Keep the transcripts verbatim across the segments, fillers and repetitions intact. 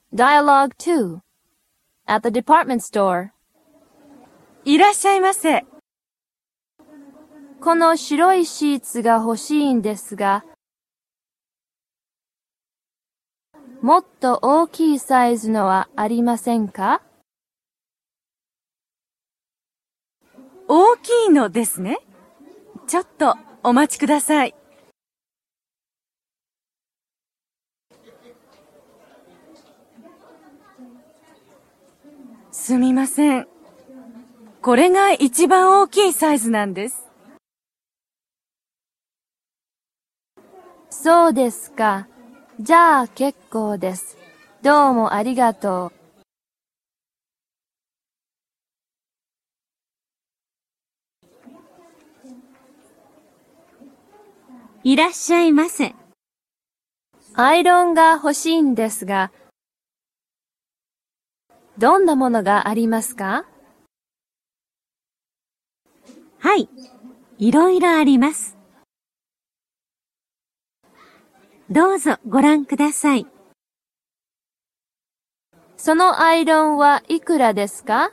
Dialogue two. At the department store. いらっしゃいませ。 この白いシーツが欲しいんですが、もっと大きいサイズのはありませんか？ 大きいのですね。ちょっとお待ちください。すみません。これが一番大きいサイズなんです。 そうですか。じゃあ結構です。どうもありがとう。 いらっしゃいませ。 アイロンが欲しいんですが、どんなものがありますか？ はい、いろいろあります。どうぞご覧ください。 そのアイロンはいくらですか？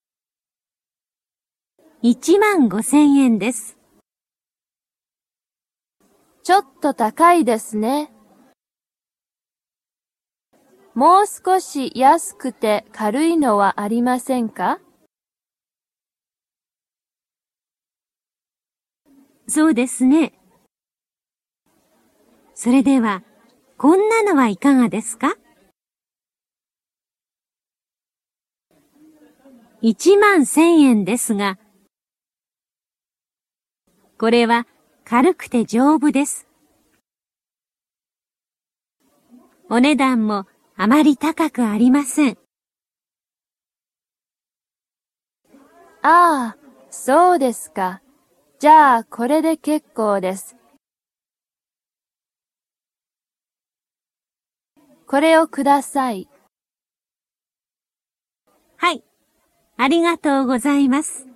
いちまんごせんえんです。 ちょっと高いですね。もう少し安くて軽いのはありませんか？ そうですね。それでは、こんなのはいかがですか？いちまんせんえんですが、これは軽くて丈夫です。お値段もあまり高くありません。 ああ、そうですか。じゃあこれで結構です。これをください。 はい、ありがとうございます。